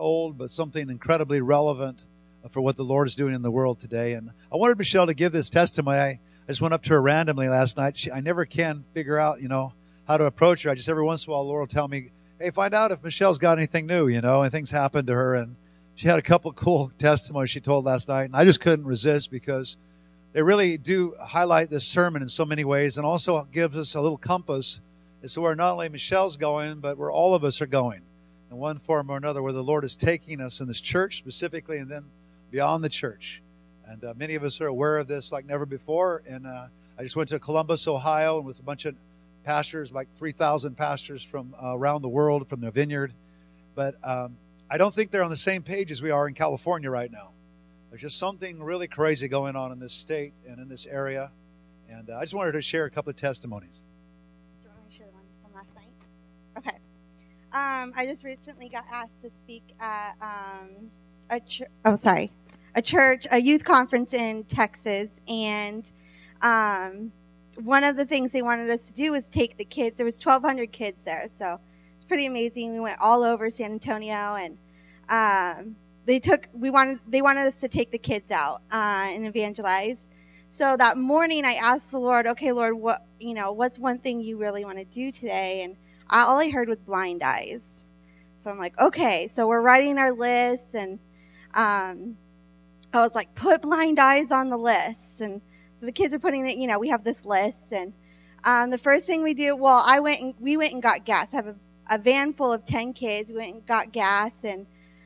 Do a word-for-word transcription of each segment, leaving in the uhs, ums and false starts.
old, but something incredibly relevant for what the Lord is doing in the world today. And I wanted Michelle to give this testimony. I, I just went up to her randomly last night. She, I never can figure out, you know, how to approach her. I just every once in a while, the Lord will tell me, hey, find out if Michelle's got anything new, you know, and things happened to her. And she had a couple of cool testimonies she told last night. And I just couldn't resist because they really do highlight this sermon in so many ways, and also gives us a little compass as to where not only Michelle's going, but where all of us are going in one form or another, where the Lord is taking us in this church specifically and then beyond the church. And uh, many of us are aware of this like never before. And uh, I just went to Columbus, Ohio, and with a bunch of pastors, like three thousand pastors from uh, around the world from the vineyard. But um, I don't think they're on the same page as we are in California right now. There's just something really crazy going on in this state and in this area. And uh, I just wanted to share a couple of testimonies. Do you want me to share the one from last night? Okay. Um, I just recently got asked to speak at um, a ch- oh, sorry, a church, a youth conference in Texas. And um, one of the things they wanted us to do was take the kids. There was twelve hundred kids there, so it's pretty amazing. We went all over San Antonio, and um, They took, we wanted, they wanted us to take the kids out, uh, and evangelize. So that morning I asked the Lord, okay, Lord, what, you know, what's one thing you really want to do today? And I, all I heard was blind eyes. So I'm like, okay, so we're writing our lists, and, um, I was like, put blind eyes on the list. And so the kids are putting it, you know, we have this list, and, um, the first thing we do, well, I went and, we went and got gas. I have a, a van full of ten kids. We went and got gas, and,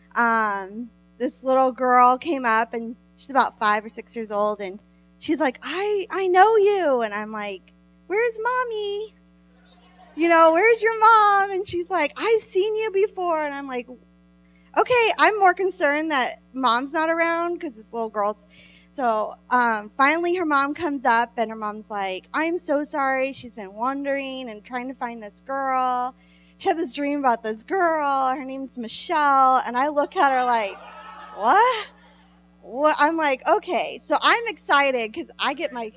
Um, this little girl came up, and she's about five or six years old, and she's like, I, I know you. And I'm like, where's mommy? You know, where's your mom? And she's like, I've seen you before. And I'm like, okay, I'm more concerned that mom's not around because this little girl's. So, um, finally her mom comes up, and her mom's like, I'm so sorry. She's been wandering and trying to find this girl. She had this dream about this girl. Her name's Michelle. And I look at her like, what? What? I'm like, okay. So I'm excited because I get my,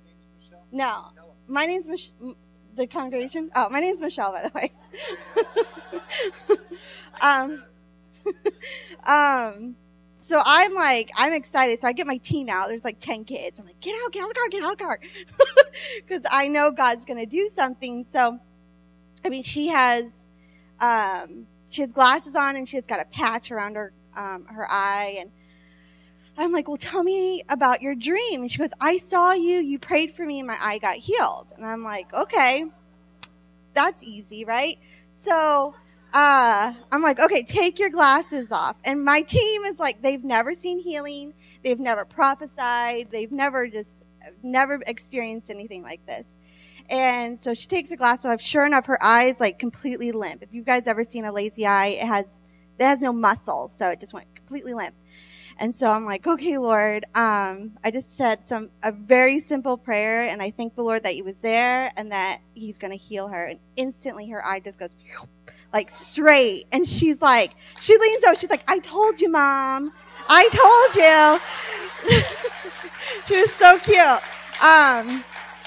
no, my name's Michelle. The congregation? Oh, my name's Michelle, by the way. um, um, so I'm like, I'm excited. So I get my team out. There's like ten kids. I'm like, get out, get out of the car, get out of the car. Because I know God's going to do something. So, I mean, she has, um, she has glasses on, and she has got a patch around her, um, her eye. And I'm like, well, tell me about your dream. And she goes, I saw you, you prayed for me, and my eye got healed. And I'm like, okay, that's easy, right? So, uh, I'm like, okay, take your glasses off. And my team is like, they've never seen healing. They've never prophesied. They've never just, never experienced anything like this. And so she takes her glasses off. Sure enough, her eye is like completely limp. If you guys ever seen a lazy eye, it has, it has no muscles. So it just went completely limp. And so I'm like, okay, Lord, um, I just said some, a very simple prayer, and I thank the Lord that he was there and that he's going to heal her. And instantly her eye just goes like straight. And she's like, she leans over. She's like, I told you, Mom. I told you. She was so cute. Um,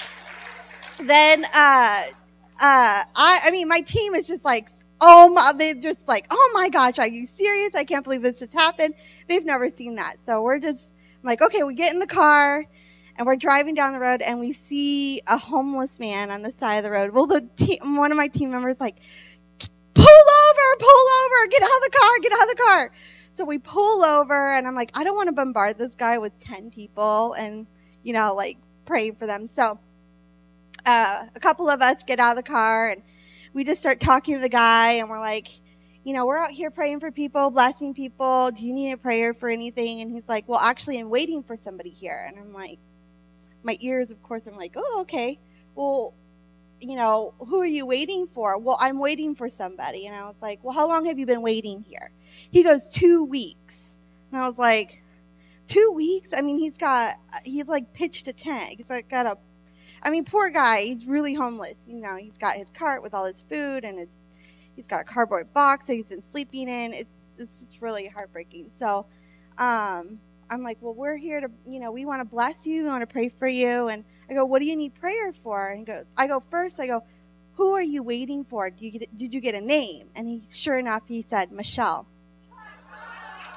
then, uh, uh, I, I mean, my team is just like, oh my, they're just like, oh my gosh, are you serious? I can't believe this just happened. They've never seen that. So we're just I'm like, okay, we get in the car and we're driving down the road, and we see a homeless man on the side of the road. Well, the team, one of my team members like, pull over, pull over, get out of the car, get out of the car. So we pull over, and I'm like, I don't want to bombard this guy with ten people and, you know, like praying for them. So, uh, a couple of us get out of the car, and we just start talking to the guy, and we're like, you know, we're out here praying for people, blessing people. Do you need a prayer for anything? And he's like, well, actually, I'm waiting for somebody here. And I'm like, my ears, of course, I'm like, oh, okay. Well, you know, who are you waiting for? Well, I'm waiting for somebody. And I was like, well, how long have you been waiting here? He goes, two weeks. And I was like, two weeks? I mean, he's got, he's like pitched a tent. He's like got a, I mean, poor guy. He's really homeless. You know, he's got his cart with all his food, and his, he's got a cardboard box that he's been sleeping in. It's, it's just really heartbreaking. So, um, I'm like, well, we're here to, you know, we want to bless you. We want to pray for you. And I go, what do you need prayer for? And he goes, I go, first, I go, who are you waiting for? Did you get, did you get a name? And he, sure enough, he said, Michelle.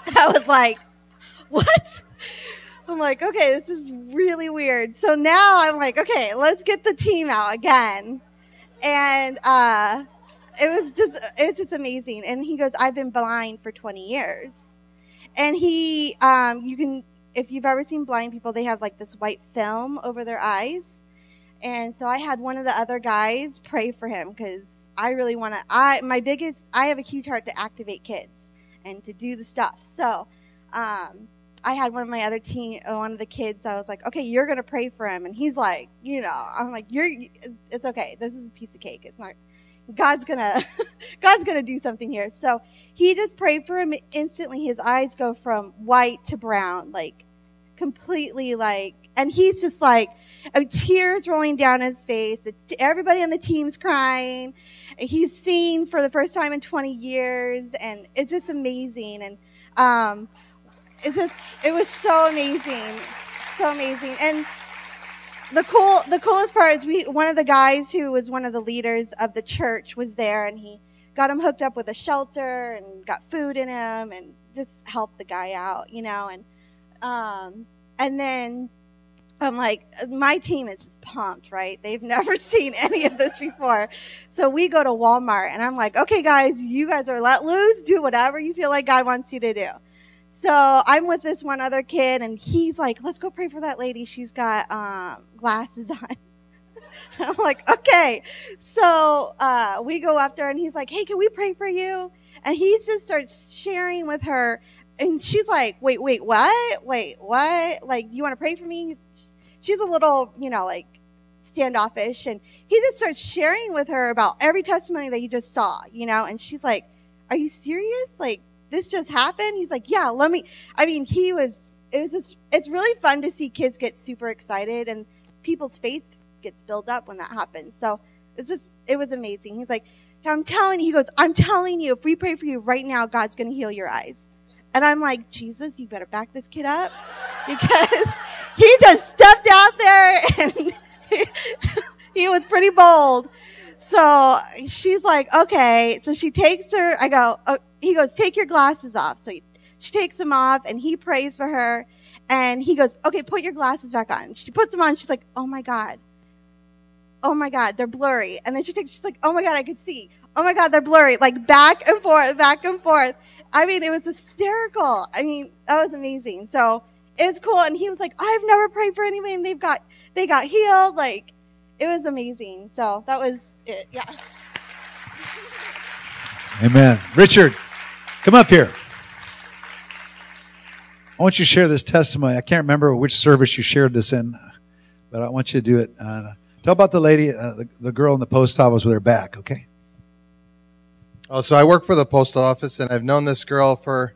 And I was like, what? I'm like, okay, this is really weird. So now I'm like, okay, let's get the team out again. And uh, it was just, it's just amazing. And he goes, I've been blind for twenty years. And he, um, you can, if you've ever seen blind people, they have like this white film over their eyes. And so I had one of the other guys pray for him because I really want to, I, my biggest, I have a huge heart to activate kids and to do the stuff. So, um, I had one of my other team, one of the kids, I was like, okay, you're going to pray for him. And he's like, you know, I'm like, you're, it's okay. This is a piece of cake. It's not, God's going to, God's going to do something here. So he just prayed for him. Instantly his eyes go from white to brown, like completely like, and he's just like, uh, tears rolling down his face. It's, everybody on the team's crying. He's seen for the first time in twenty years. And it's just amazing. And, um, It's just, it was so amazing. So amazing. And the cool, the coolest part is we, one of the guys who was one of the leaders of the church was there and he got him hooked up with a shelter and got food in him and just helped the guy out, you know, and, um, and then I'm like, my team is just pumped, right? They've never seen any of this before. So we go to Walmart and I'm like, okay guys, you guys are let loose, do whatever you feel like God wants you to do. So I'm with this one other kid and he's like, let's go pray for that lady. She's got, um, glasses on. I'm like, okay. So, uh, we go up there and he's like, hey, can we pray for you? And he just starts sharing with her and she's like, wait, wait, what? Wait, what? Like, you want to pray for me? She's a little, you know, like standoffish and he just starts sharing with her about every testimony that he just saw, you know, and she's like, are you serious? Like, this just happened? He's like, yeah, let me, I mean, he was, it was just, it's really fun to see kids get super excited and people's faith gets built up when that happens. So it's just, it was amazing. He's like, I'm telling you, he goes, I'm telling you, if we pray for you right now, God's going to heal your eyes. And I'm like, Jesus, you better back this kid up because he just stepped out there and he, he was pretty bold. So she's like, okay. So she takes her, I go, oh, he goes, take your glasses off. So he, she takes them off and he prays for her and he goes, okay, put your glasses back on. She puts them on. She's like, oh my God. Oh my God, they're blurry. And then she takes, she's like, oh my God, I can see. Oh my God, they're blurry. Like back and forth, back and forth. I mean, it was hysterical. I mean, that was amazing. So it's cool. And he was like, I've never prayed for anybody and they've got, they got healed. Like, it was amazing. So that was it. Yeah. Amen. Richard, come up here. I want you to share this testimony. I can't remember which service you shared this in, but I want you to do it. Uh, tell about the lady, uh, the, the girl in the post office with her back, okay? Oh, so I work for the post office, and I've known this girl for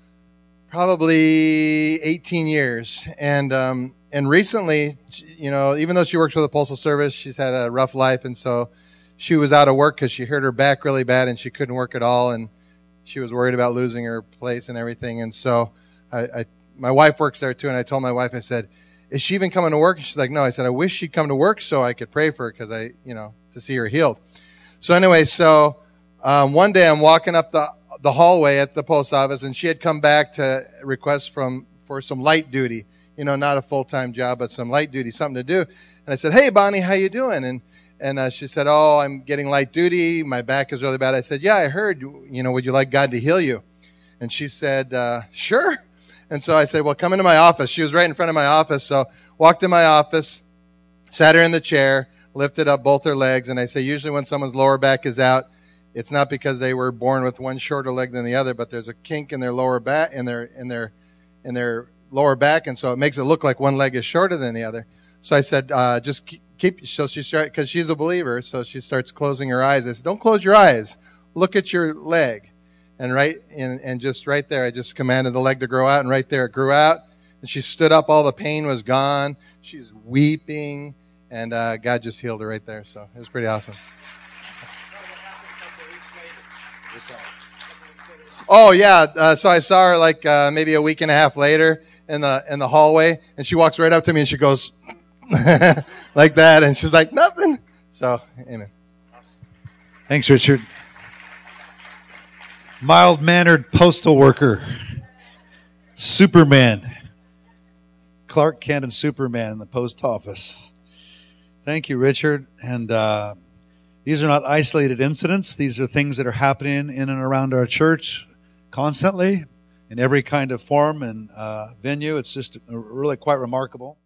probably eighteen years. And um, and recently, you know, even though she works for the Postal Service, she's had a rough life, and so she was out of work because she hurt her back really bad, and she couldn't work at all, and she was worried about losing her place and everything. And so I, I my wife works there too, and I told my wife, I said, is she even coming to work? And she's like, no. I said, I wish she'd come to work so I could pray for her because I, you know, to see her healed. So anyway, so um, one day I'm walking up the the hallway at the post office, and she had come back to request from for some light duty, you know, not a full-time job, but some light duty, something to do. And I said, hey, Bonnie, how you doing? And and uh, she said, oh, I'm getting light duty. My back is really bad. I said, yeah, I heard, you know, would you like God to heal you? And she said, uh, sure. And so I said, well, come into my office. She was right in front of my office. So walked in my office, sat her in the chair, lifted up both her legs. And I say, usually when someone's lower back is out, it's not because they were born with one shorter leg than the other, but there's a kink in their lower back, in their, in their, in their lower back. And so it makes it look like one leg is shorter than the other. So I said, uh, just keep, keep so she started, cause she's a believer. So she starts closing her eyes. I said, don't close your eyes. Look at your leg. And right, and, and just right there, I just commanded the leg to grow out, and right there it grew out. And she stood up, all the pain was gone. She's weeping, and uh, God just healed her right there. So it was pretty awesome. Oh yeah, uh, so I saw her like uh, maybe a week and a half later in the in the hallway, and she walks right up to me and she goes like that, and she's like, nothing. So, amen. Thanks, Richard. Mild-mannered postal worker. Superman. Clark Kent and Superman in the post office. Thank you, Richard. And uh, these are not isolated incidents. These are things that are happening in and around our church constantly in every kind of form and uh, venue. It's just really quite remarkable.